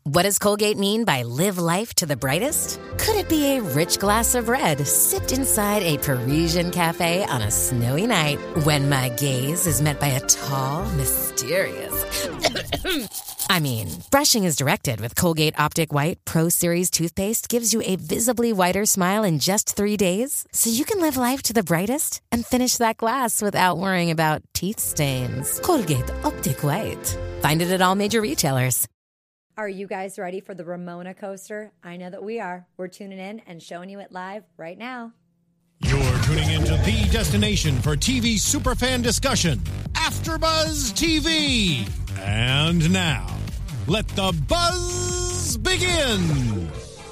What does Colgate mean by live life to the brightest? Could it be a rich glass of red sipped inside a Parisian cafe on a snowy night when my gaze is met by a tall, mysterious... I mean, brushing is directed with Colgate Optic White Pro Series toothpaste gives you a visibly whiter smile in just 3 days, so you can live life to the brightest and finish that glass without worrying about teeth stains. Colgate Optic White. Find it at all major retailers. Are you guys ready for the Ramona coaster? I know that we are. We're tuning in and showing you it live right now. You're tuning into the destination for TV superfan discussion, AfterBuzz TV. And now, let the buzz begin.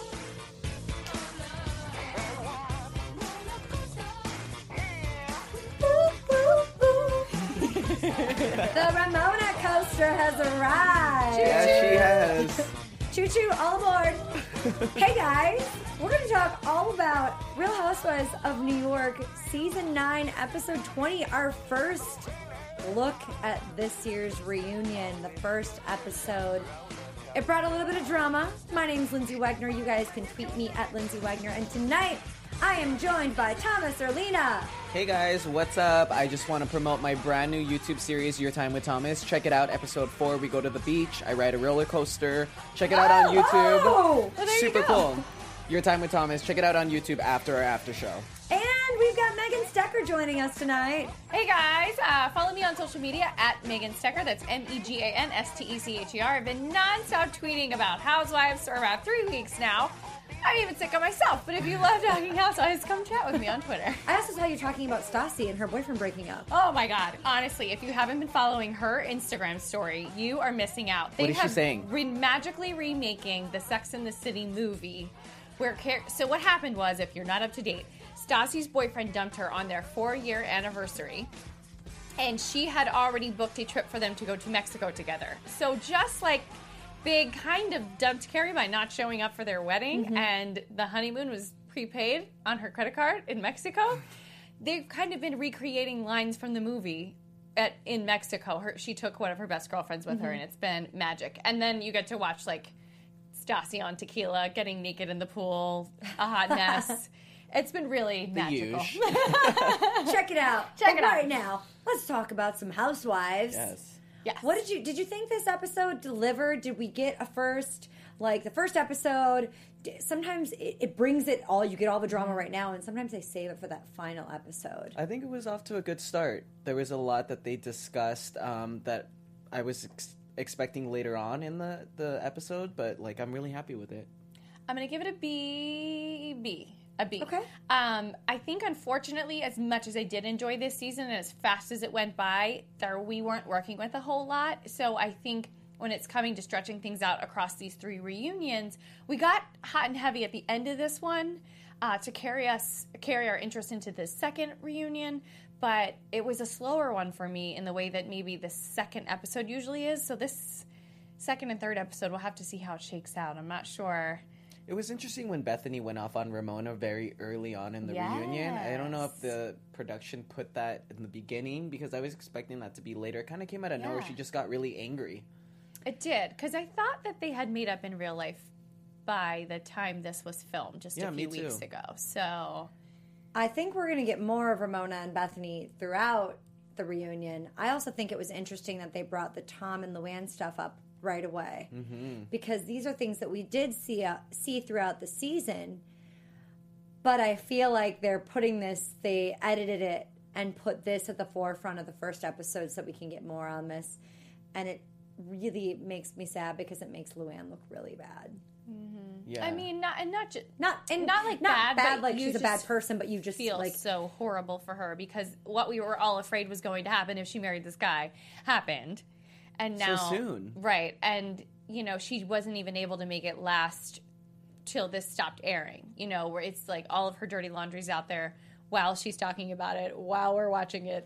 The Ramona coaster has arrived. Yes, she has. Choo-choo, all aboard. Hey, guys. We're going to talk all about Real Housewives of New York, Season 9, Episode 20, our first look at this year's reunion, the first episode. It brought a little bit of drama. My name's Lindsay Wagner. You guys can tweet me at Lindsay Wagner. And tonight, I am joined by Thomas Erlina. Hey guys, what's up? I just want to promote my brand new YouTube series, Your Time with Thomas. Check it out, episode 4. We go to the beach. I ride a roller coaster. Check it out on YouTube. Oh, well, there Super you go. cool. Your Time with Thomas. Check it out on YouTube after our after show. And we've got Megan Stecker joining us tonight. Hey guys, follow me on social media at Megan Stecker. That's MEGANSTECHER. I've been nonstop tweeting about Housewives for about 3 weeks now. I'm even sick of myself, but if you love talking Housewives, come chat with me on Twitter. I also saw you talking about Stassi and her boyfriend breaking up. Oh my God. Honestly, if you haven't been following her Instagram story, you are missing out. What is she saying? Magically remaking the Sex and the City movie. So what happened was, if you're not up to date, Stassi's boyfriend dumped her on their 4-year anniversary. And she had already booked a trip for them to go to Mexico together. So just like Big kind of dumped Carrie by not showing up for their wedding, and the honeymoon was prepaid on her credit card in Mexico. They've kind of been recreating lines from the movie in Mexico. She took one of her best girlfriends with her, and it's been magic. And then you get to watch, like, Stassi on tequila, getting naked in the pool, a hot mess. It's been really magical. Check it out. Check it out. Right now, let's talk about some Housewives. Yes. Yes. What did you think this episode delivered? Did we get the first episode? Sometimes it brings it all. You get all the drama right now, and sometimes they save it for that final episode. I think it was off to a good start. There was a lot that they discussed that I was expecting later on in the episode, but like I'm really happy with it. I'm going to give it a B. A B. Okay. I think, unfortunately, as much as I did enjoy this season and as fast as it went by, we weren't working with a whole lot. So I think when it's coming to stretching things out across these 3 reunions, we got hot and heavy at the end of this one to carry our interest into the second reunion. But it was a slower one for me in the way that maybe the second episode usually is. So this second and third episode, we'll have to see how it shakes out. I'm not sure. It was interesting when Bethany went off on Ramona very early on in the reunion. I don't know if the production put that in the beginning because I was expecting that to be later. It kind of came out of nowhere. She just got really angry. It did, because I thought that they had made up in real life by the time this was filmed just a few weeks ago. So I think we're going to get more of Ramona and Bethany throughout the reunion. I also think it was interesting that they brought the Tom and Luann stuff up right away, because these are things that we did see throughout the season, but I feel like they edited it and put this at the forefront of the first episode so that we can get more on this, and it really makes me sad because it makes Luann look really bad. Yeah. I mean, not bad, but like you she's a bad just person, but you just feel like so horrible for her because what we were all afraid was going to happen if she married this guy happened. And now, so soon. Right. And, she wasn't even able to make it last till this stopped airing, where it's like all of her dirty laundry's out there while she's talking about it, while we're watching it.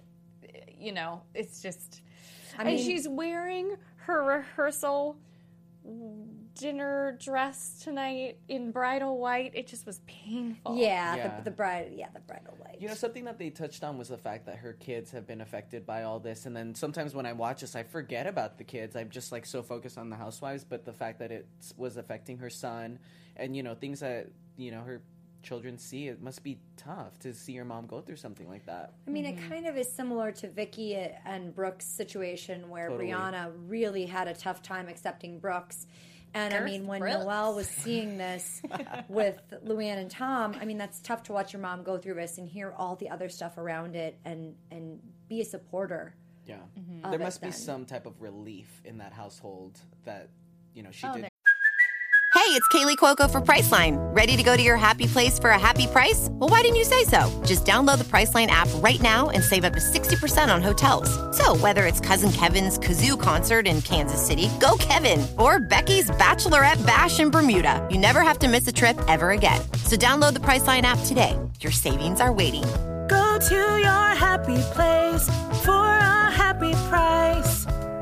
It's just... and she's wearing her rehearsal dinner dress tonight in bridal white. It just was painful. Yeah. The bridal white. You know, something that they touched on was the fact that her kids have been affected by all this. And then sometimes when I watch this, I forget about the kids. I'm just like so focused on the housewives. But the fact that it was affecting her son and, you know, things that, you know, her children see, it must be tough to see your mom go through something like that. I mean, it kind of is similar to Vicky and Brooke's situation where Rihanna really had a tough time accepting Brooks. And I mean, when Noelle was seeing this with Luann and Tom, I mean, that's tough to watch your mom go through this and hear all the other stuff around it and be a supporter. Yeah. There must be some type of relief in that household that, you know, she did. Hey, it's Kaylee Cuoco for Priceline. Ready to go to your happy place for a happy price? Well, why didn't you say so? Just download the Priceline app right now and save up to 60% on hotels. So whether it's Cousin Kevin's Kazoo Concert in Kansas City, go Kevin, or Becky's Bachelorette Bash in Bermuda, you never have to miss a trip ever again. So download the Priceline app today. Your savings are waiting. Go to your happy place for a happy price.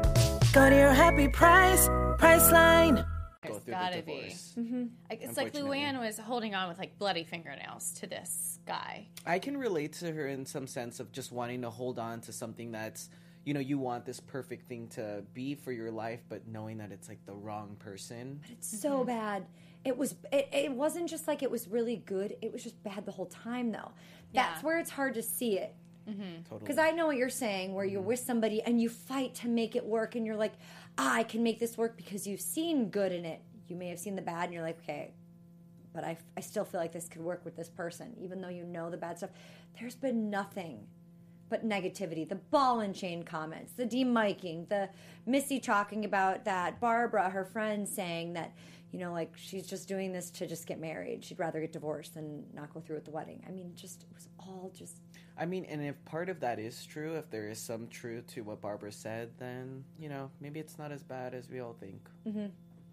Go to your happy price, Priceline. Go through Gotta the divorce. be. It's like Luann was holding on with like bloody fingernails to this guy. I can relate to her in some sense of just wanting to hold on to something that's, you know, you want this perfect thing to be for your life, but knowing that it's like the wrong person. But it's so bad. It wasn't just like it was really good. It was just bad the whole time, though. That's where it's hard to see it. Totally. Because I know what you're saying, where you're with somebody and you fight to make it work, and you're like, I can make this work because you've seen good in it. You may have seen the bad, and you're like, okay, but I still feel like this could work with this person, even though you know the bad stuff. There's been nothing but negativity. The ball and chain comments, the demiking, the Missy talking about that, Barbara, her friend, saying that, you know, like she's just doing this to just get married. She'd rather get divorced than not go through with the wedding. I mean, just it was all just... I mean, and if part of that is true, if there is some truth to what Barbara said, then, you know, maybe it's not as bad as we all think. Mm-hmm.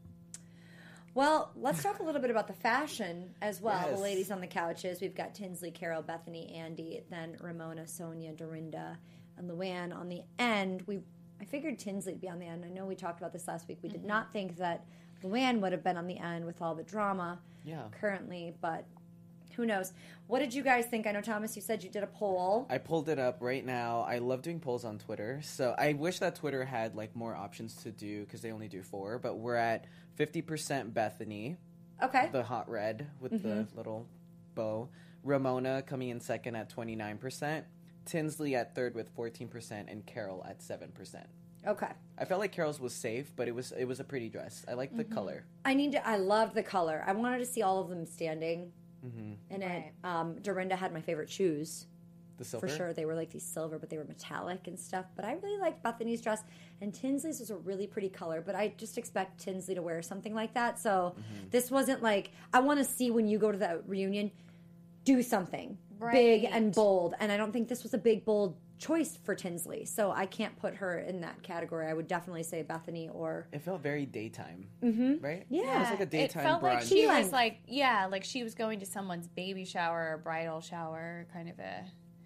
Well, let's talk a little bit about the fashion as well. Yes. The ladies on the couches. We've got Tinsley, Carol, Bethany, Andy, then Ramona, Sonia, Dorinda, and Luann on the end. I figured Tinsley would be on the end. I know we talked about this last week. We did not think that Luann would have been on the end with all the drama currently, but... who knows? What did you guys think? I know, Thomas, you said you did a poll. I pulled it up right now. I love doing polls on Twitter. So I wish that Twitter had like more options to do because they only do 4. But we're at 50% Bethany. Okay. The hot red with the little bow. Ramona coming in second at 29%. Tinsley at third with 14%. And Carol at 7%. Okay. I felt like Carol's was safe, but it was a pretty dress. I like the color. I loved the color. I wanted to see all of them standing. And it, Dorinda had my favorite shoes. The silver? For sure. They were like these silver, but they were metallic and stuff. But I really liked Bethany's dress. And Tinsley's was a really pretty color. But I just expect Tinsley to wear something like that. So this wasn't like, I want to see when you go to the reunion, do something big and bold. And I don't think this was a big, bold choice for Tinsley. So I can't put her in that category. I would definitely say Bethany or... It felt very daytime, right? Yeah. It was like a daytime It felt brunch. like she was like, like she was going to someone's baby shower or bridal shower, kind of a...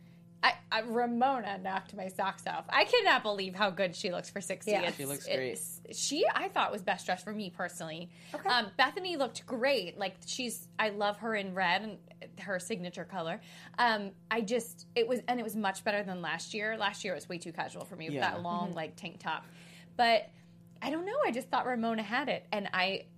Ramona knocked my socks off. I cannot believe how good she looks for 60. Yeah. She looks great. I thought was best dressed for me personally. Okay. Bethany looked great. Like I love her in red and her signature color. It was much better than last year. Last year it was way too casual for me with that long like tank top. But I don't know. I just thought Ramona had it, and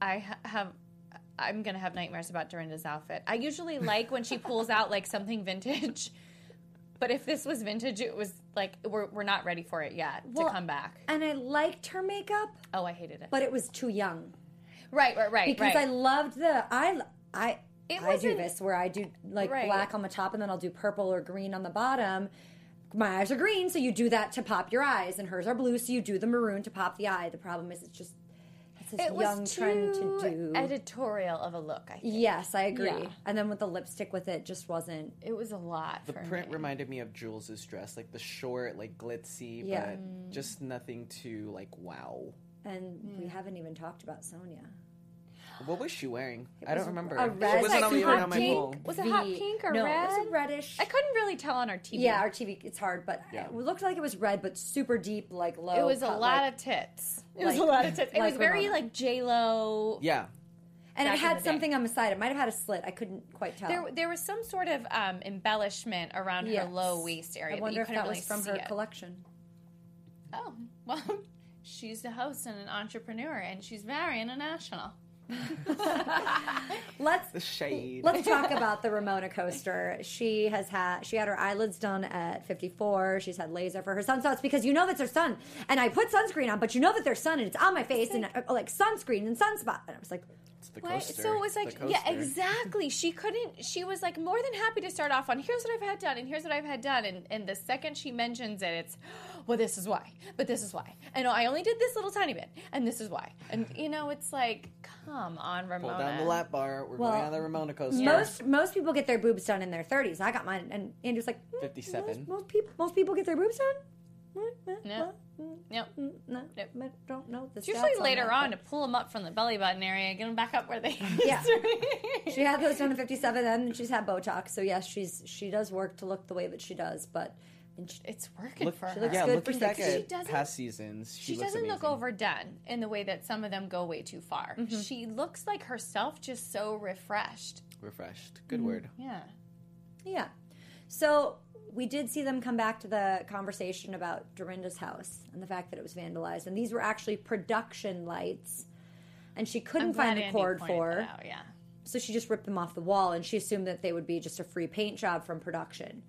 I'm gonna have nightmares about Dorinda's outfit. I usually like when she pulls out like something vintage. But if this was vintage, it was like we're not ready for it yet to come back. And I liked her makeup. Oh, I hated it. But it was too young. Right. Because I loved I do wasn't- this where I do like black on the top and then I'll do purple or green on the bottom. My eyes are green, so you do that to pop your eyes, and hers are blue, so you do the maroon to pop the eye. The problem is it's this young trend to do. Editorial of a look, I think. Yes, I agree. Yeah. And then with the lipstick with it, just wasn't. It was a lot. The print reminded me of Jules' dress, like the short, like glitzy, but just nothing too like wow. And we haven't even talked about Sonia. What was she wearing? I don't remember. A red, It wasn't like, even hot on my pink. phone. Was it hot pink or no, red? it was a reddish. I couldn't really tell on our TV. Yeah, our TV, it's hard, but Yeah. it looked like it was red, but super deep, like low. It was a cut, lot like- of tits. It like- was a lot of tits. It like was very Ramona. like J-Lo. Yeah. And it back in had the day. something on the side. It might have had a slit. I couldn't quite tell. There was some sort of embellishment around her Yes. low waist area. I wonder but if you that couldn't was really from her see it. collection. Oh, well, she's a host and an entrepreneur, and she's very international. Let's The shade. Let's talk about the Ramona coaster. She had her eyelids done at 54. She's had laser for her sun. So it's because you know that's her sun. And I put sunscreen on, but you know that there's sun and it's on my face and like sunscreen and sunspot. And I was like, It's the What? coaster. So it was The like, yeah, coaster. exactly. She was like more than happy to start off on, here's what I've had done, and here's what I've had done. And the second she mentions it, it's, well, this is why, but this is why. And I only did this little tiny bit, and this is why. And, it's like, come on, Ramona. Pull down the lap bar. We're Well, going on the Ramona coaster. most people get their boobs done in their 30s. I got mine, and Andrew's like, 57. Most people get their boobs done. No. No. No, I don't know. The It's usually stats later that, on but- to pull them up from the belly button area, get them back up where they Yeah. used to be. She had those done at 57, and she's had Botox. So yes, she does work to look the way that she does, but It's working Look, for her. looks yeah, good looking for back 60. She at doesn't- past seasons, She looks doesn't look amazing. overdone in the way that some of them go way too far. She looks like herself, just so refreshed. Refreshed. Good word. Yeah. yeah. So we did see them come back to the conversation about Dorinda's house and the fact that it was vandalized, and these were actually production lights, and she couldn't I'm glad find the Andy cord pointed for. that out, yeah. So she just ripped them off the wall, and she assumed that they would be just a free paint job from production.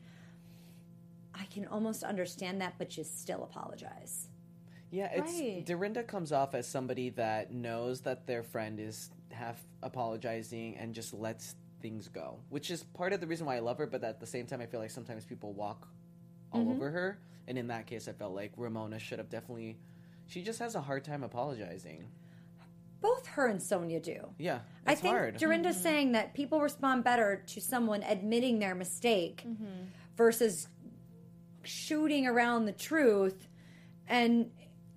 I can almost understand that, but you still apologize. Yeah, Right. Dorinda comes off as somebody that knows that their friend is half apologizing and just lets things go, which is part of the reason why I love her. But at the same time, I feel like sometimes people walk all over her, and in that case, I felt like Ramona should have definitely. She just has a hard time apologizing. Both her and Sonia do. Yeah, I it's think hard. Dorinda's saying that people respond better to someone admitting their mistake versus shooting around the truth, and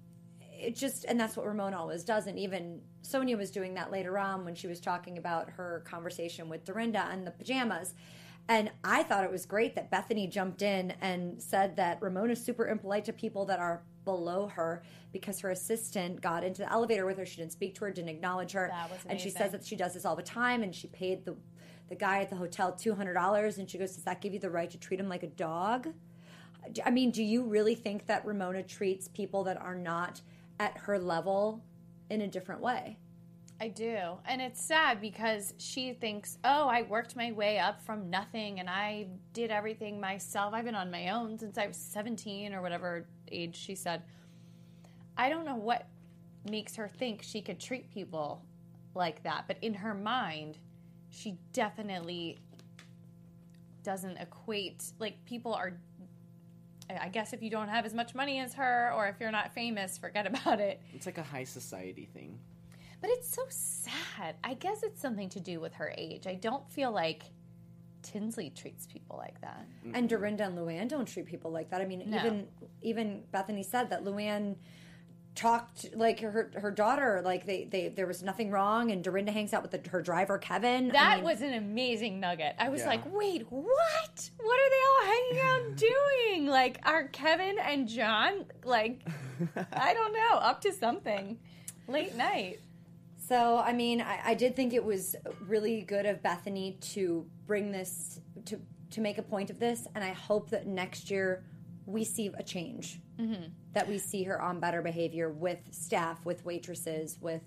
and that's what Ramona always does. And even Sonia was doing that later on when she was talking about her conversation with Dorinda and the pajamas. And I thought it was great that Bethany jumped in and said that Ramona's super impolite to people that are below her because her assistant got into the elevator with her. She didn't speak to her, didn't acknowledge her. That was and she amazing. says that she does this all the time, and she paid the guy at the hotel $200, and she goes, does that give you the right to treat him like a dog? I mean, do you really think that Ramona treats people that are not at her level in a different way? I do. And it's sad because she thinks, oh, I worked my way up from nothing and I did everything myself. I've been on my own since I was 17 or whatever age she said. I don't know what makes her think she could treat people like that. But in her mind, she definitely doesn't equate. Like, people are, I guess if you don't have as much money as her or if you're not famous, forget about it. It's like a high society thing. But it's so sad. I guess it's something to do with her age. I don't feel like Tinsley treats people like that. And Dorinda and Luann don't treat people like that. I mean, No. even Bethany said that Luann talked like her daughter, like there was nothing wrong, and Dorinda hangs out with her driver Kevin. That was an amazing nugget. I was Yeah. like, wait, what? What are they all hanging out doing? Like, are Kevin and John, like, I don't know, up to something late night? So, I mean, I did think it was really good of Bethany to bring this, to make a point of this, and I hope that next year we see a change. Mm-hmm. That we see her on better behavior with staff, with waitresses, with,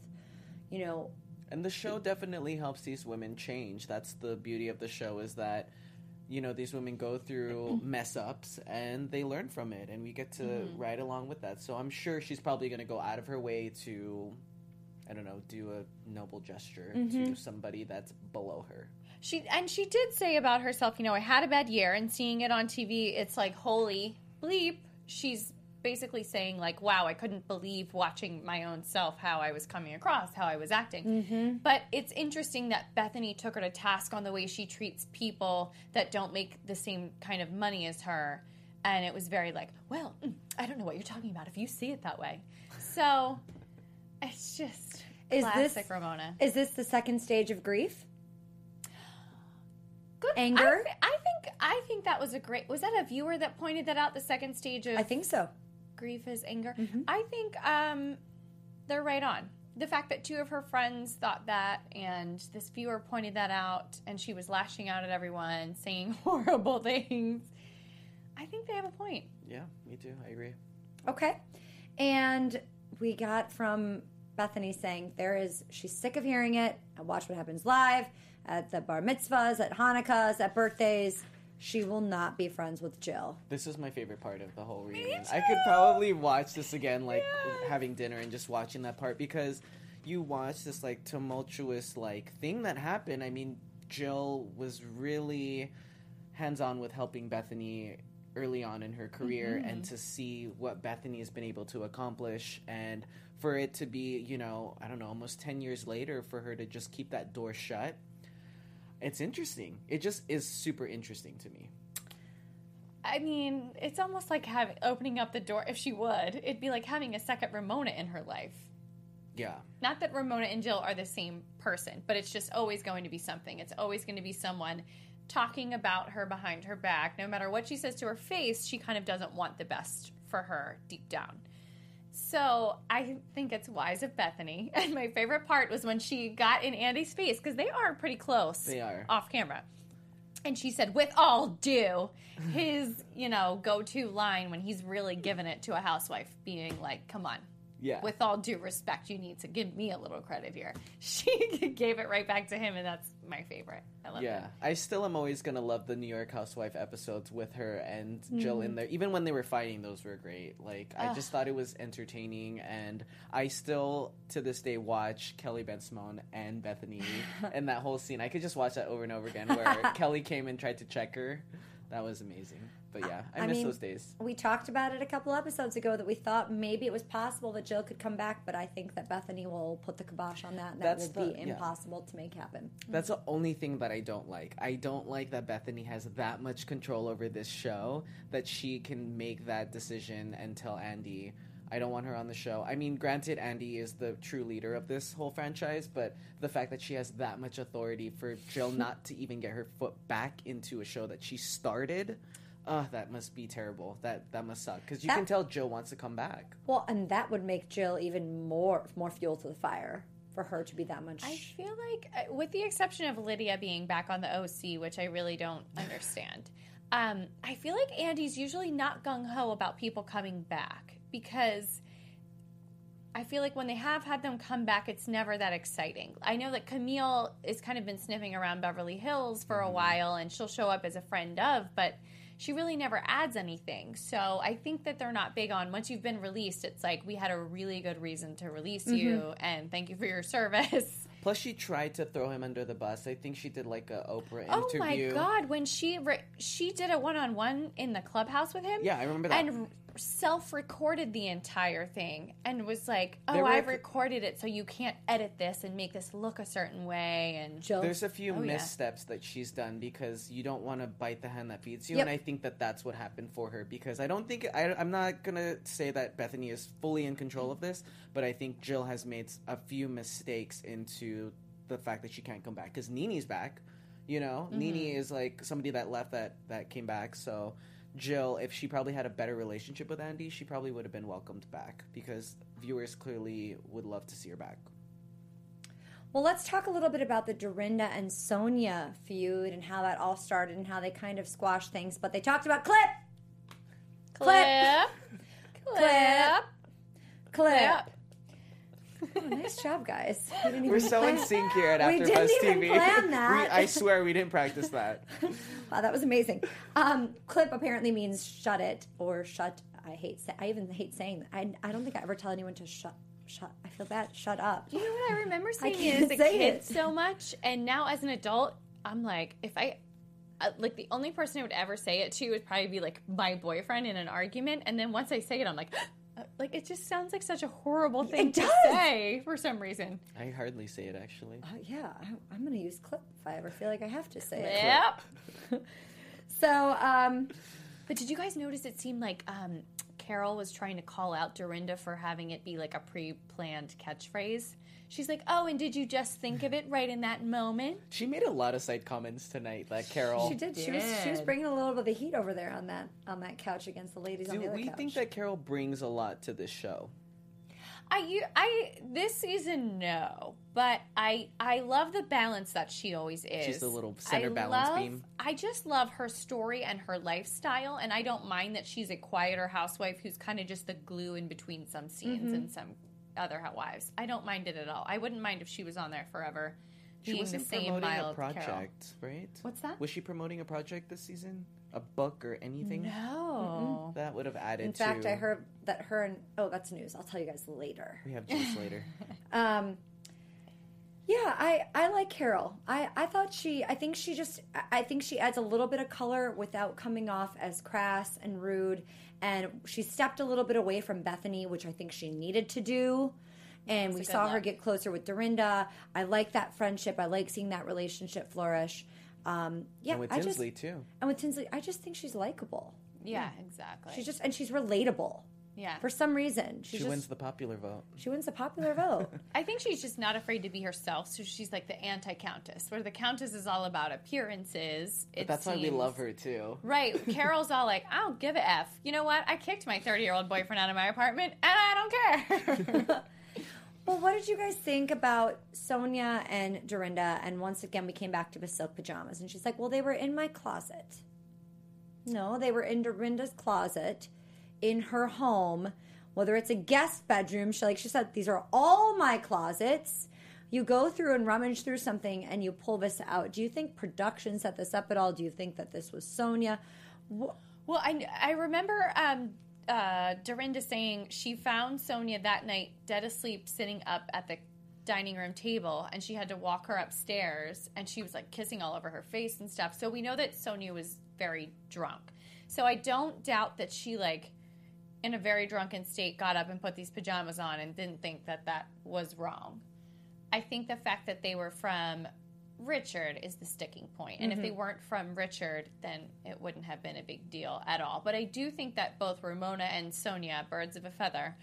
And the show definitely helps these women change. That's the beauty of the show, is that, these women go through mess ups and they learn from it, and we get to ride along with that. So I'm sure she's probably going to go out of her way to, I don't know, do a noble gesture to somebody that's below her. She did say about herself, I had a bad year, and seeing it on TV, it's like, holy bleep. She's basically saying, like, wow, I couldn't believe watching my own self, how I was coming across, how I was acting. But it's interesting that Bethany took her to task on the way she treats people that don't make the same kind of money as her. And it was very like, well, I don't know what you're talking about if you see it that way. So it's just... Classic Ramona. Is this the second stage of grief? Good. Anger? I think that was a great. Was that a viewer that pointed that out? The second stage of I think so. grief is anger. I think they're right on. The fact that two of her friends thought that, and this viewer pointed that out, and she was lashing out at everyone, saying horrible things. I think they have a point. Yeah, me too. I agree. Okay. And we got from Bethany saying she's sick of hearing it. I watch What Happens Live at the bar mitzvahs, at Hanukkahs, at birthdays. She will not be friends with Jill. This is my favorite part of the whole reunion. I could probably watch this again, like having dinner and just watching that part, because you watch this like tumultuous like thing that happened. I mean, Jill was really hands-on with helping Bethany early on in her career, and to see what Bethany has been able to accomplish, and for it to be, you know, I don't know, almost 10 years later, for her to just keep that door shut. It's interesting. It just is super interesting to me. I mean, it's almost like opening up the door. If she would, it'd be like having a second Ramona in her life. Yeah. Not that Ramona and Jill are the same person, but it's just always going to be something. It's always going to be someone talking about her behind her back. No matter what she says to her face, she kind of doesn't want the best for her deep down. So I think it's wise of Bethany. And my favorite part was when she got in Andy's face, because they are pretty close. They are. Off camera. And she said, with all due, his, go-to line when he's really giving it to a housewife, being like, come on. Yeah. With all due respect, you need to give me a little credit here. She gave it right back to him, and that's my favorite. I love it. Yeah. I still am always going to love the New York Housewife episodes with her and Jill in there. Even when they were fighting, those were great. Like, I just thought it was entertaining, and I still, to this day, watch Kelly Ben Simone and Bethany and that whole scene. I could just watch that over and over again, where Kelly came and tried to check her. That was amazing. But yeah, I miss those days. We talked about it a couple episodes ago that we thought maybe it was possible that Jill could come back, but I think that Bethany will put the kibosh on that, and that will be impossible to make happen. That's the only thing that I don't like. I don't like that Bethany has that much control over this show that she can make that decision and tell Andy, I don't want her on the show. I mean, granted, Andy is the true leader of this whole franchise, but the fact that she has that much authority for Jill not to even get her foot back into a show that she started, that must be terrible. That must suck, because you can tell Jill wants to come back. Well, and that would make Jill even more fuel to the fire for her to be that much. I feel like, with the exception of Lydia being back on the OC, which I really don't understand, I feel like Andy's usually not gung-ho about people coming back, because I feel like when they have had them come back, it's never that exciting. I know that Camille has kind of been sniffing around Beverly Hills for a while, and she'll show up as a friend of, but she really never adds anything. So I think that they're not big on, once you've been released, it's like, we had a really good reason to release you, and thank you for your service. Plus, she tried to throw him under the bus. I think she did like a Oprah interview. Oh my God, when she did a one-on-one in the clubhouse with him. Yeah, I remember that. And self-recorded the entire thing and was like, I've recorded it, so you can't edit this and make this look a certain way. And there's a few missteps that she's done, because you don't want to bite the hand that feeds you, and I think that that's what happened for her, because I don't think I'm not gonna say that Bethany is fully in control of this, but I think Jill has made a few mistakes into the fact that she can't come back, because Nene's back, Nene is like somebody that left that came back. So Jill, if she probably had a better relationship with Andy, she probably would have been welcomed back, because viewers clearly would love to see her back. Well, let's talk a little bit about the Dorinda and Sonia feud and how that all started and how they kind of squashed things. But they talked about clip. Oh, nice job, guys. We're so in sync here at AfterBuzz TV. We didn't even plan that. I swear we didn't practice that. Wow, that was amazing. Clip apparently means shut it or shut. I even hate saying that. I don't think I ever tell anyone to shut. I feel bad. Shut up. You know what I remember saying it as a kid so much, and now as an adult, I'm like, if I. Like, the only person I would ever say it to would probably be like my boyfriend in an argument, and then once I say it, I'm like. Like, it just sounds like such a horrible thing to say for some reason. I hardly say it, actually. Yeah, I'm going to use clip if I ever feel like I have to say it. Yep. So, but did you guys notice it seemed like Carol was trying to call out Dorinda for having it be like a pre-planned catchphrase? she's like, oh, and did you just think of it right in that moment? She made a lot of side comments tonight, that Carol. She did. She was bringing a little bit of the heat over there on that couch against the ladies on the other couch. Do we think that Carol brings a lot to this show? This season, no, but I love the balance that she always is. She's the little center balance beam. I just love her story and her lifestyle, and I don't mind that she's a quieter housewife who's kind of just the glue in between some scenes and some other wives. I don't mind it at all. I wouldn't mind if she was on there forever. She wasn't promoting a project, right? What's that? Was she promoting a project this season? A book or anything? No. That would have added to... In fact, I heard that her and... Oh, that's news. I'll tell you guys later. We have juice later. Yeah, I like Carol. I think she adds a little bit of color without coming off as crass and rude. And she stepped a little bit away from Bethany, which I think she needed to do. And we saw her get closer with Dorinda. I like that friendship. I like seeing that relationship flourish. And with Tinsley, too. And with Tinsley, I just think she's likable. Yeah, exactly. She's relatable. Yeah. For some reason. She wins the popular vote. She wins the popular vote. I think she's just not afraid to be herself, so she's like the anti-countess, where the countess is all about appearances. But that's why we love her, too. Right. Carol's all like, I don't give a F. You know what? I kicked my 30-year-old boyfriend out of my apartment, and I don't care. Well, what did you guys think about Sonia and Dorinda? And once again, we came back to the silk pajamas. And she's like, well, they were in my closet. No, they were in Dorinda's closet in her home. Whether it's a guest bedroom, she said, these are all my closets. You go through and rummage through something and you pull this out. Do you think production set this up at all? Do you think that this was Sonia? Well, I remember... Dorinda saying she found Sonia that night dead asleep sitting up at the dining room table, and she had to walk her upstairs, and she was like kissing all over her face and stuff. So we know that Sonia was very drunk. So I don't doubt that she in a very drunken state got up and put these pajamas on and didn't think that that was wrong. I think the fact that they were from Richard is the sticking point. And if they weren't from Richard, then it wouldn't have been a big deal at all. But I do think that both Ramona and Sonia, birds of a feather,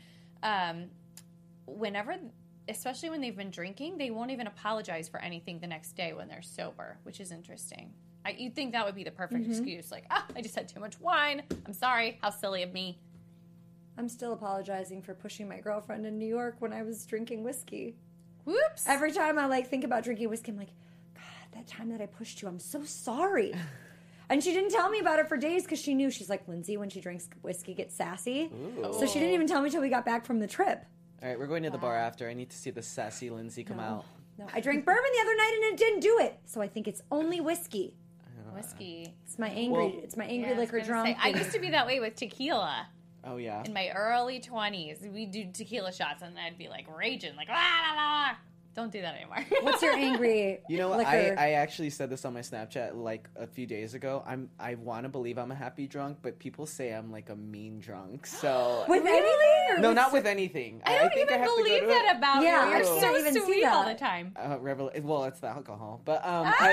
especially when they've been drinking, they won't even apologize for anything the next day when they're sober, which is interesting. You'd think that would be the perfect excuse. I just had too much wine. I'm sorry. How silly of me. I'm still apologizing for pushing my girlfriend in New York when I was drinking whiskey. Whoops. Every time I think about drinking whiskey, I'm like, that time that I pushed you, I'm so sorry. And she didn't tell me about it for days because she knew. She's like, Lindsay, when she drinks whiskey, gets sassy. Ooh. So she didn't even tell me till we got back from the trip. All right, we're going to the bar after. I need to see the sassy Lindsay come out. No, I drank bourbon the other night and it didn't do it. So I think it's only whiskey. Whiskey. It's my angry liquor drunk. I used to be that way with tequila. Oh, yeah. In my early 20s, we'd do tequila shots and I'd be raging, la la la. Don't do that anymore. What's your angry liquor? I actually said this on my Snapchat a few days ago. I want to believe I'm a happy drunk, but people say I'm a mean drunk. So with anything? No, not with anything. I don't think even believe that about you. You're so sweet all the time. Well, it's the alcohol, but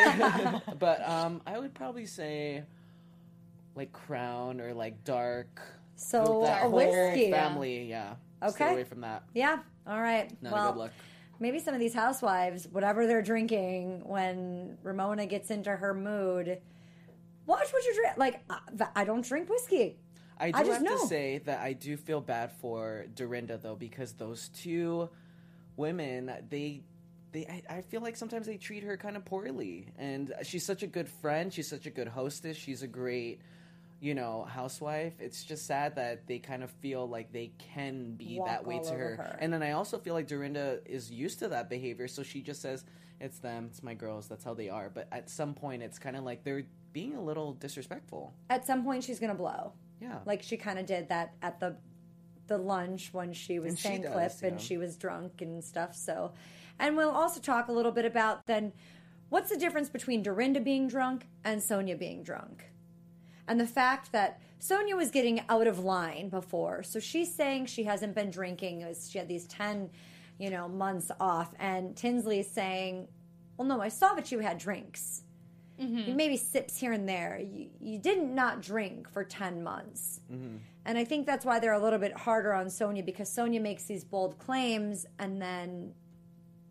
I would probably say Crown or dark. So that whiskey family, yeah. Okay. Stay away from that. Yeah. All right. Not a good look. Maybe some of these housewives, whatever they're drinking, when Ramona gets into her mood, watch what you drink. I don't drink whiskey. I do have to say that I do feel bad for Dorinda, though, because those two women, I feel like sometimes they treat her kind of poorly. And she's such a good friend. She's such a good hostess. She's a great... housewife. It's just sad that they kind of feel like they can be that way to her. And then I also feel like Dorinda is used to that behavior, so she just says, it's them, it's my girls, that's how they are. But at some point, it's kind of like they're being a little disrespectful. At some point, she's going to blow. Yeah. Like she kind of did that at the lunch when she was saying Cliff and she was drunk and stuff. So, and we'll also talk a little bit about then what's the difference between Dorinda being drunk and Sonia being drunk. And the fact that Sonia was getting out of line before. So she's saying she hasn't been drinking. She had these 10, months off. And Tinsley's saying, well, no, I saw that you had drinks. Mm-hmm. Maybe sips here and there. You didn't not drink for 10 months. Mm-hmm. And I think that's why they're a little bit harder on Sonia, because Sonia makes these bold claims and then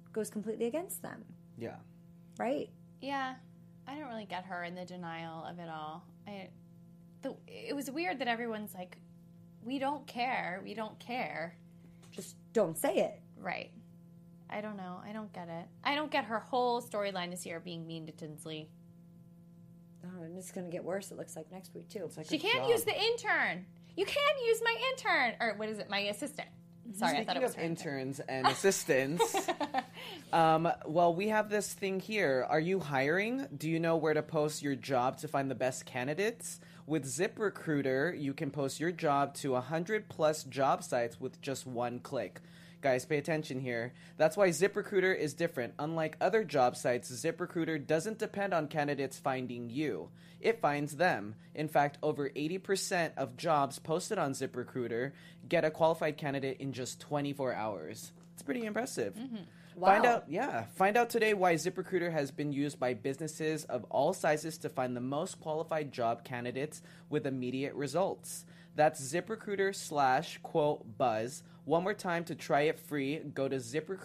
goes completely against them, Yeah. right? Yeah, I don't really get her in the denial of it all. It was weird that everyone's like, we don't care. Just don't say it. Right. I don't know. I don't get it. I don't get her whole storyline this year being mean to Tinsley. Oh, and it's going to get worse, it looks like, next week, too. She can't use the intern. You can't use my intern. Or what is it? My assistant. Sorry, I thought it was Speaking of her interns and assistants, well, we have this thing here. Are you hiring? Do you know where to post your job to find the best candidates? With ZipRecruiter, you can post your job to 100-plus job sites with just one click. Guys, pay attention here. That's why ZipRecruiter is different. Unlike other job sites, ZipRecruiter doesn't depend on candidates finding you. It finds them. In fact, over 80% of jobs posted on ZipRecruiter get a qualified candidate in just 24 hours. It's pretty impressive. Wow. Find out today why ZipRecruiter has been used by businesses of all sizes to find the most qualified job candidates with immediate results. That's ZipRecruiter/buzz. One more time to try it free, go to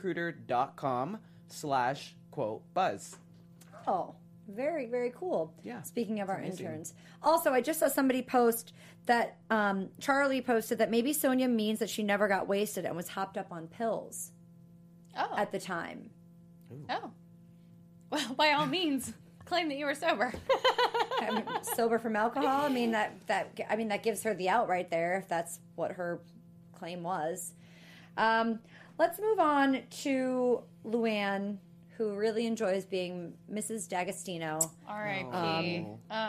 ZipRecruiter.com/buzz. Oh, very, very cool. Yeah, Speaking of our amazing. interns. Also, I just saw somebody post that Charlie posted that maybe Sonia means that she never got wasted and was hopped up on pills Oh. at the time. Oh. Well, by all means, claim that you were sober. I mean, sober from alcohol. I mean that gives her the out right there if that's what her claim was. Let's move on to Luann, who really enjoys being Mrs. D'Agostino. R.I.P.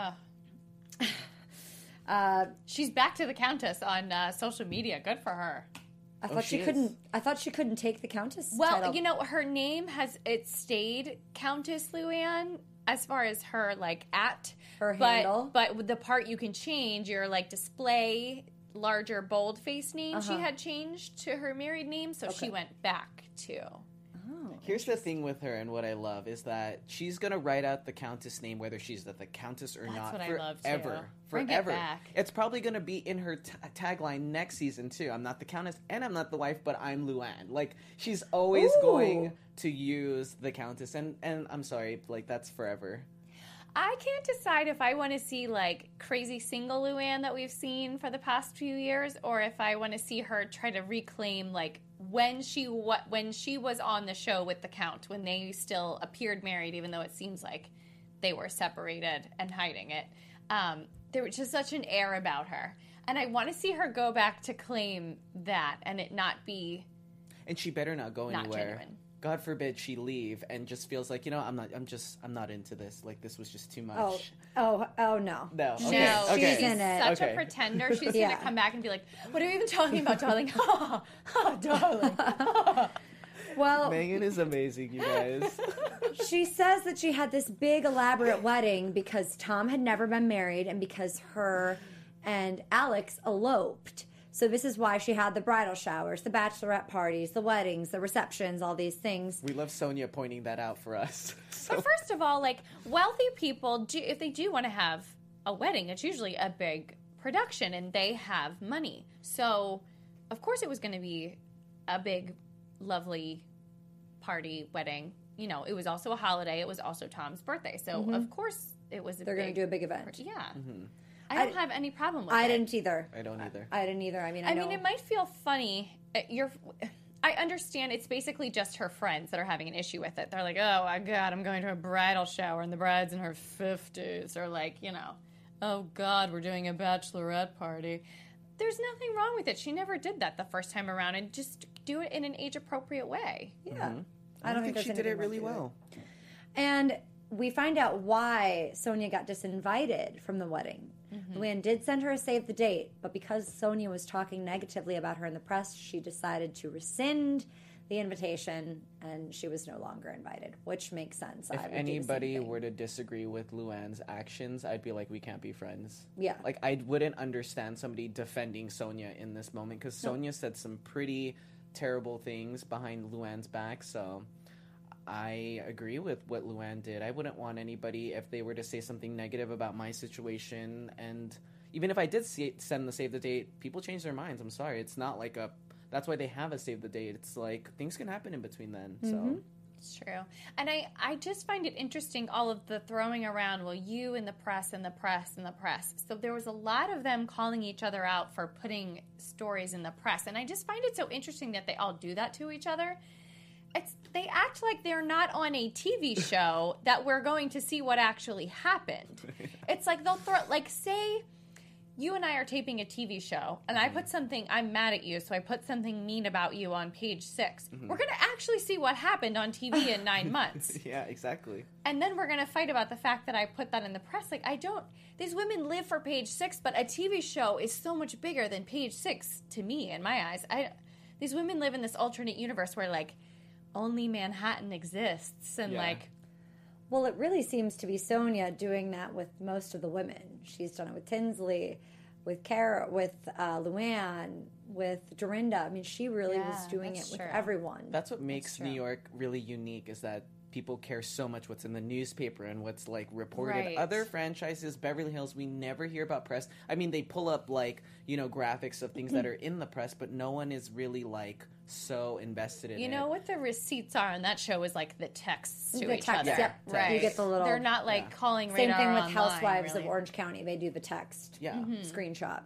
She's back to the Countess on social media. Good for her. I thought she she is. couldn't. I thought she couldn't take the Countess Well, title. you know, her name stayed Countess Luann as far as her Her handle. But with the part you can change, your display larger bold face name, she had changed to her married name, so she went back to. Here's the thing with her, and what I love is that she's gonna write out the Countess name, whether she's the Countess or not, what I forever. love, too. Bring it Forever. back. It's probably gonna be in her tagline next season too. I'm not the Countess, and I'm not the wife, but I'm Luann. Like she's always Ooh. going to use the Countess, and I'm sorry, that's forever. I can't decide if I want to see crazy single Luann that we've seen for the past few years, or if I want to see her try to reclaim when she was on the show with the Count, when they still appeared married, even though it seems like they were separated and hiding it. There was just such an air about her, and I want to see her go back to claim that, and it not be And she better not go not anywhere. genuine. God forbid she leave and just feels like, I'm not into this. This was just too much. oh no. No. No, Okay. She's in it. Such Okay. a pretender. She's Yeah. going to come back and be like, what are you even talking about, darling? Darling. Well, Megan is amazing, you guys. she says that she had this big elaborate wedding because Tom had never been married and because her and Alex eloped. So this is why she had the bridal showers, the bachelorette parties, the weddings, the receptions, all these things. We love Sonia pointing that out for us. But first of all, wealthy people, if they do want to have a wedding, it's usually a big production and they have money. So, of course, it was going to be a big, lovely party wedding. It was also a holiday. It was also Tom's birthday. So, of course, it was They're going to do a big event. Yeah. I don't have any problem with it. I didn't either. I don't either. I didn't either. I mean, it might feel funny. I understand it's basically just her friends that are having an issue with it. They're like, oh, my God, I'm going to a bridal shower and the bride's in her 50s. Or oh, God, we're doing a bachelorette party. There's nothing wrong with it. She never did that the first time around, and just do it in an age-appropriate way. Yeah. I don't think there's she did anything it wrong really with well. And we find out why Sonia got disinvited from the wedding. Luann did send her a save the date, but because Sonia was talking negatively about her in the press, she decided to rescind the invitation, and she was no longer invited, which makes sense. If I would do the same anybody thing. were to disagree with Luann's actions, I'd be like, we can't be friends. Yeah. I wouldn't understand somebody defending Sonia in this moment, because Sonia said some pretty terrible things behind Luann's back, so I agree with what Luann did. I wouldn't want anybody, if they were to say something negative about my situation, and even if I did send the save the date, people change their minds. I'm sorry. It's not that's why they have a save the date. It's things can happen in between then. So It's true. And I just find it interesting, all of the throwing around, well, you and the press and the press and the press. So there was a lot of them calling each other out for putting stories in the press. And I just find it so interesting that they all do that to each other. They act like they're not on a TV show that we're going to see what actually happened. It's like they'll throw, like, say you and I are taping a TV show, and I put something, I'm mad at you, so I put something mean about you on page 6. We're going to actually see what happened on TV in 9 months. Yeah, exactly. And then we're going to fight about the fact that I put that in the press. Like, these women live for page 6, but a TV show is so much bigger than page 6 to me, in my eyes. These women live in this alternate universe where, like, only Manhattan exists, and, like... Well, it really seems to be Sonia doing that with most of the women. She's done it with Tinsley, with Cara, with Luann, with Dorinda. I mean, she really was doing it with everyone. That's what makes New York really unique, is that people care so much what's in the newspaper and what's, like, reported. Right. Other franchises, Beverly Hills, we never hear about press. I mean, they pull up, like, you know, graphics of things that are in the press, but no one is really, like, so invested in it. You know what the receipts are on that show is, like, the texts to each text, other. yep. Right. You get the little... They're not, like, calling Same radar thing with online, Housewives really. of Orange County. They do the text screenshot.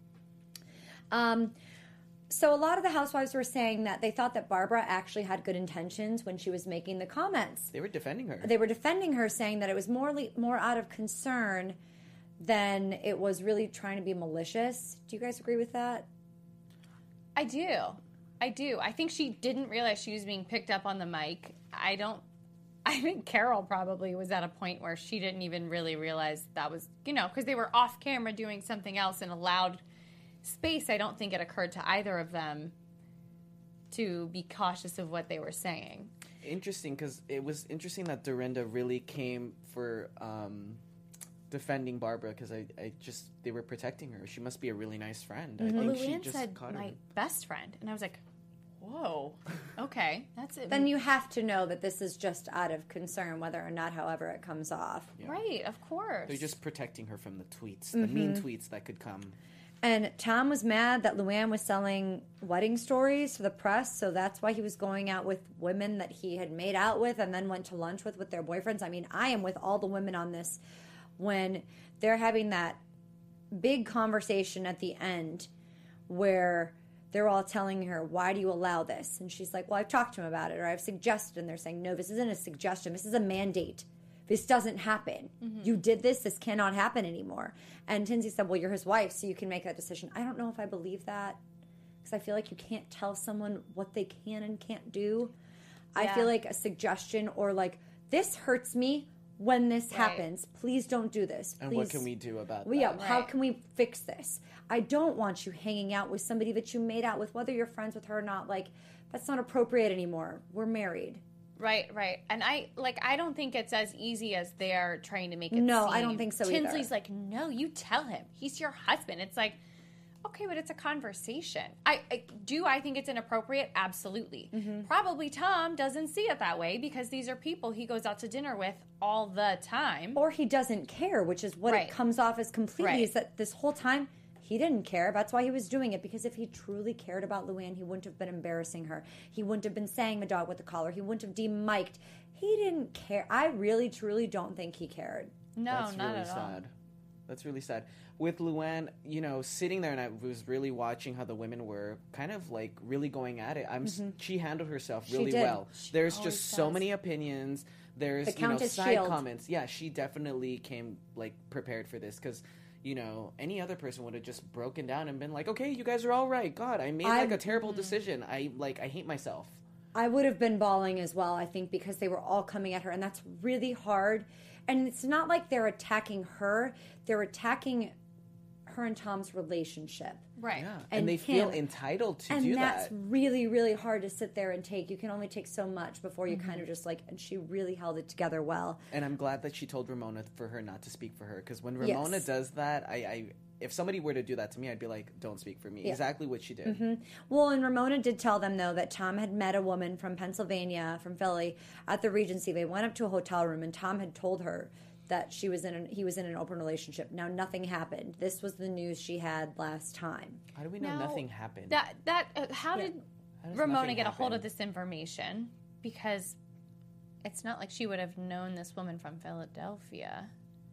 So a lot of the housewives were saying that they thought that Barbara actually had good intentions when she was making the comments. They were defending her. They were defending her, saying that it was more out of concern than it was really trying to be malicious. Do you guys agree with that? I do. I think she didn't realize she was being picked up on the mic. I think Carol probably was at a point where she didn't even really realize that was, you know, because they were off camera doing something else in a loud space. I don't think it occurred to either of them to be cautious of what they were saying. Interesting, because it was interesting that Dorinda really came for defending Barbara, because they were protecting her. She must be a really nice friend. I think she Luann just said caught my her. best friend, and I was like, whoa, okay, that's it. Then you have to know that this is just out of concern, whether or not, however it comes off. Yeah. Right, of course. They're just protecting her from the tweets, the mean tweets that could come. And Tom was mad that Luann was selling wedding stories to the press, so that's why he was going out with women that he had made out with and then went to lunch with their boyfriends. I mean, I am with all the women on this when they're having that big conversation at the end where they're all telling her, why do you allow this? And she's like, well, I've talked to him about it, or I've suggested. And they're saying, no, this isn't a suggestion. This is a mandate. This doesn't happen. You did this. This cannot happen anymore. And Tinsley said, well, you're his wife, so you can make that decision. I don't know if I believe that, because I feel like you can't tell someone what they can and can't do. I feel like a suggestion, or like, this hurts me when this happens. Please don't do this. And Please. what can we do about that? Yeah, how can we fix this? I don't want you hanging out with somebody that you made out with, whether you're friends with her or not. Like, that's not appropriate anymore. We're married. Right. And I don't think it's as easy as they're trying to make it No, seem. I don't think so either. Tinsley's like, no, you tell him. He's your husband. It's like, okay, but it's a conversation. I think it's inappropriate? Absolutely. Probably Tom doesn't see it that way, because these are people he goes out to dinner with all the time. Or he doesn't care, which is what it comes off as completely, is that this whole time he didn't care. That's why he was doing it, because if he truly cared about Luann, he wouldn't have been embarrassing her. He wouldn't have been saying the dog with the collar. He wouldn't have demiked. He didn't care. I really, truly don't think he cared. No, That's not really at all. sad. That's really sad. With Luann, you know, sitting there, and I was really watching how the women were kind of like really going at it. She handled herself really did. well. There's always just so does. many opinions. There's, The you know, Countess side Shield. comments. Yeah, she definitely came like prepared for this, because, you know, any other person would have just broken down and been like, okay, you guys are all right. God, I made like a terrible decision. I hate myself. I would have been bawling as well, I think, because they were all coming at her, and that's really hard. And it's not like they're attacking her. They're attacking her and Tom's relationship. Right. Yeah. And And they feel him. entitled to And do that's that. really, really hard to sit there and take. You can only take so much before you kind of just like, and she really held it together well. And I'm glad that she told Ramona for her not to speak for her, because when Ramona Yes. does that, I if somebody were to do that to me, I'd be like, don't speak for me. Exactly what she did. Well, and Ramona did tell them, though, that Tom had met a woman from Pennsylvania, from Philly, at the Regency. They went up to a hotel room, and Tom had told her that he was in an open relationship. Now, nothing happened. This was the news she had last time. How do we know Now, nothing happened? How did does Ramona nothing get a hold happen? of this information? Because it's not like she would have known this woman from Philadelphia.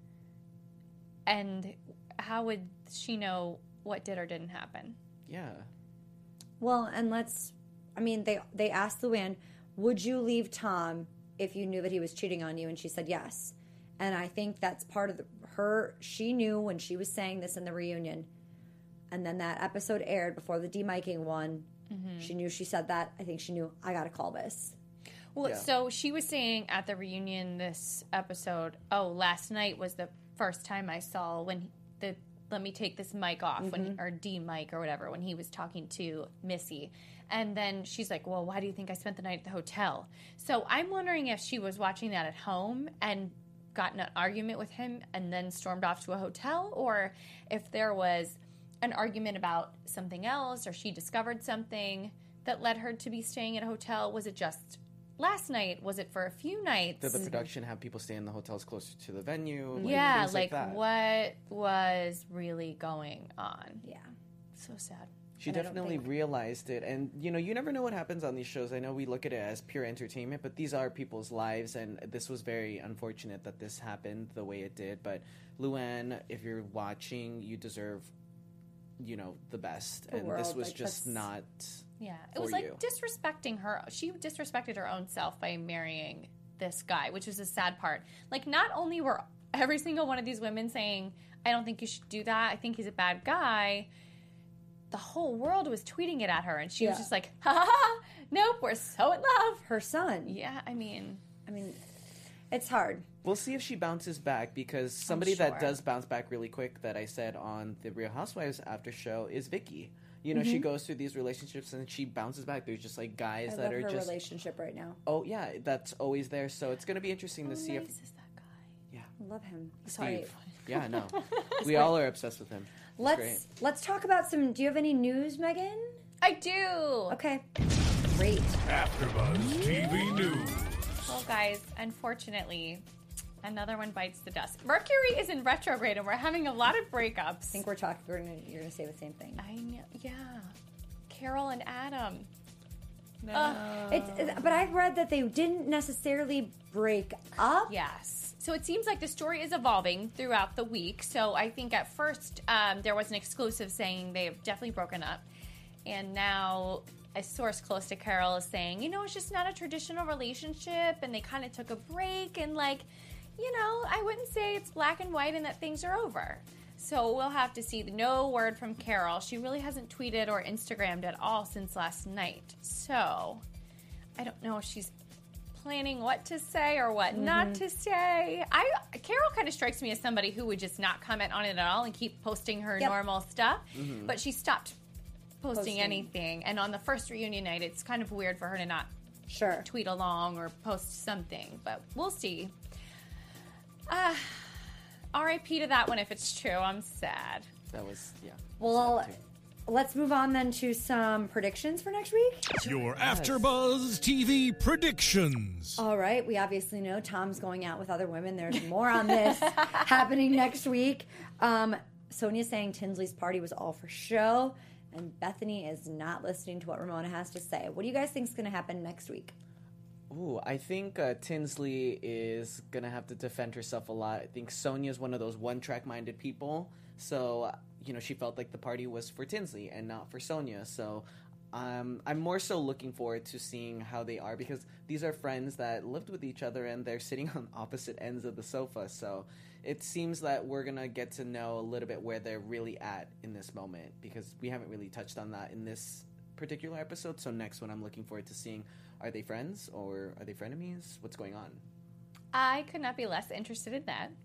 And how would she know what did or didn't happen? Yeah. Well, and they asked Luann, would you leave Tom if you knew that he was cheating on you? And she said yes. And I think that's part of she knew when she was saying this in the reunion. And then that episode aired before the demiking one. Mm-hmm. She knew she said that. I think she knew, I got to call this. Well, so she was saying at the reunion this episode, last night was the first time I saw when let me take this mic off, or D-mic or whatever, when he was talking to Missy. And then she's like, well, why do you think I spent the night at the hotel? So I'm wondering if she was watching that at home and got in an argument with him and then stormed off to a hotel, or if there was an argument about something else, or she discovered something that led her to be staying at a hotel. Was it just last night? Was it for a few nights? Did the production have people stay in the hotels closer to the venue? Yeah, like that. What was really going on? Yeah. So sad. She definitely realized it. And, you never know what happens on these shows. I know we look at it as pure entertainment, but these are people's lives, and this was very unfortunate that this happened the way it did. But, Luann, if you're watching, you deserve, the best. And this was just not... Yeah, it was like disrespecting her. She disrespected her own self by marrying this guy, which was the sad part. Like, not only were every single one of these women saying, I don't think you should do that, I think he's a bad guy, the whole world was tweeting it at her, and she was just like, ha ha ha, nope, we're so in love. Her son. Yeah, I mean, it's hard. We'll see if she bounces back, because somebody that does bounce back really quick that I said on the Real Housewives after show is Vicky. She goes through these relationships and she bounces back. There's just like guys that are just... I love her relationship right now. Oh, yeah, that's always there. So it's going to be interesting to see nice if... is that guy? Yeah. I love him. Steve. Yeah, no. We all are obsessed with him. Let's talk about some... Do you have any news, Megan? I do. Okay. Great. AfterBuzz TV News. Well, guys, unfortunately... Another one bites the dust. Mercury is in retrograde, and we're having a lot of breakups. I think you're gonna say the same thing. I know, yeah. Carol and Adam. No. But I've read that they didn't necessarily break up. Yes. So it seems like the story is evolving throughout the week. So I think at first there was an exclusive saying they have definitely broken up, and now a source close to Carol is saying, it's just not a traditional relationship, and they kind of took a break, and I wouldn't say it's black and white and that things are over. So we'll have to see. No word from Carol. She really hasn't tweeted or Instagrammed at all since last night. So I don't know if she's planning what to say or what not to say. Carol kind of strikes me as somebody who would just not comment on it at all and keep posting her normal stuff. Mm-hmm. But she stopped posting anything. And on the first reunion night, it's kind of weird for her to not tweet along or post something. But we'll see. R.I.P. to that one if it's true. I'm sad. That was, Well, let's move on then to some predictions for next week. Your AfterBuzz TV predictions. All right. We obviously know Tom's going out with other women. There's more on this happening next week. Sonia's saying Tinsley's party was all for show, and Bethany is not listening to what Ramona has to say. What do you guys think is going to happen next week? Ooh, I think Tinsley is going to have to defend herself a lot. I think Sonia's one of those one-track-minded people. So, she felt like the party was for Tinsley and not for Sonia. So, I'm more so looking forward to seeing how they are, because these are friends that lived with each other and they're sitting on opposite ends of the sofa. So, it seems that we're going to get to know a little bit where they're really at in this moment, because we haven't really touched on that in this particular episode. So, next one I'm looking forward to seeing, are they friends or are they frenemies? What's going on? I could not be less interested in that.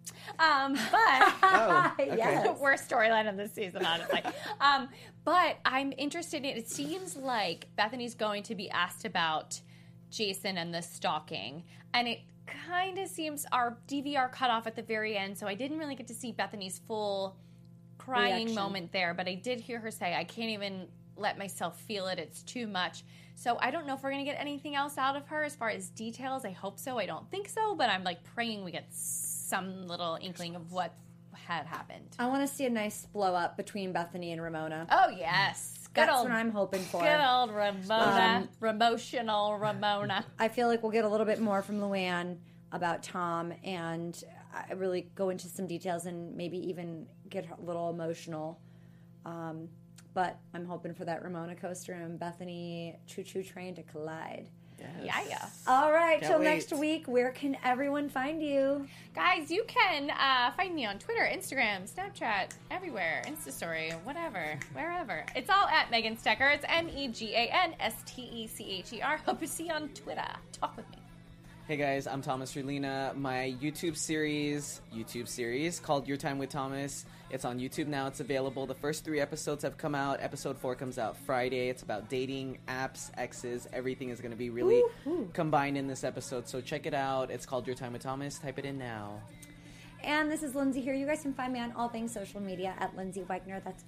But yes. Worst storyline of the season, honestly. But I'm interested in it. Seems like Bethany's going to be asked about Jason and the stalking. And it kind of seems our DVR cut off at the very end, so I didn't really get to see Bethany's full crying moment there. But I did hear her say, I can't even let myself feel it. It's too much. So I don't know if we're going to get anything else out of her as far as details. I hope so. I don't think so, but I'm praying we get some little inkling of what had happened. I want to see a nice blow up between Bethany and Ramona. Oh, yes. That's what I'm hoping for. Good old Ramona. Emotional Ramona. I feel like we'll get a little bit more from Luann about Tom and really go into some details and maybe even get a little emotional. But I'm hoping for that Ramona coaster and Bethany choo-choo train to collide. Yes. Yeah. All right, Can't till wait. Next week, where can everyone find you? Guys, you can find me on Twitter, Instagram, Snapchat, everywhere, Instastory, whatever, wherever. It's all at Megan Stecher. It's MEGANSTECHER. Hope to see you on Twitter. Talk with me. Hey guys, I'm Thomas Relina. My YouTube series called Your Time with Thomas. It's on YouTube now. It's available. The first 3 episodes have come out. Episode 4 comes out Friday. It's about dating, apps, exes. Everything is going to be really combined in this episode. So check it out. It's called Your Time with Thomas. Type it in now. And this is Lindsay here. You guys can find me on all things social media at Lindsay Wegner. That's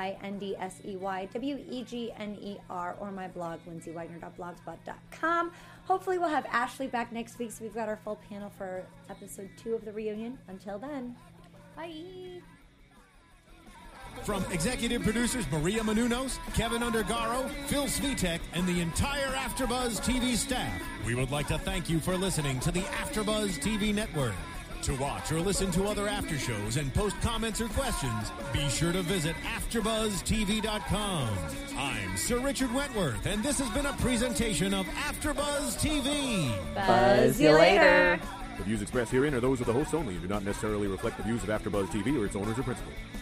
LYNDSEYWEGNER, or my blog, lindsaywegner.blogspot.com. Hopefully we'll have Ashley back next week, so we've got our full panel for episode 2 of the reunion. Until then, Bye. From executive producers Maria Menounos, Kevin Undergaro, Phil Svitek, and the entire AfterBuzz TV staff, we would like to thank you for listening to the AfterBuzz TV network. To watch or listen to other after shows and post comments or questions, be sure to visit AfterBuzzTV.com. I'm Sir Richard Wentworth, and this has been a presentation of AfterBuzz TV. buzz you later. The views expressed herein are those of the hosts only and do not necessarily reflect the views of AfterBuzz TV or its owners or principals.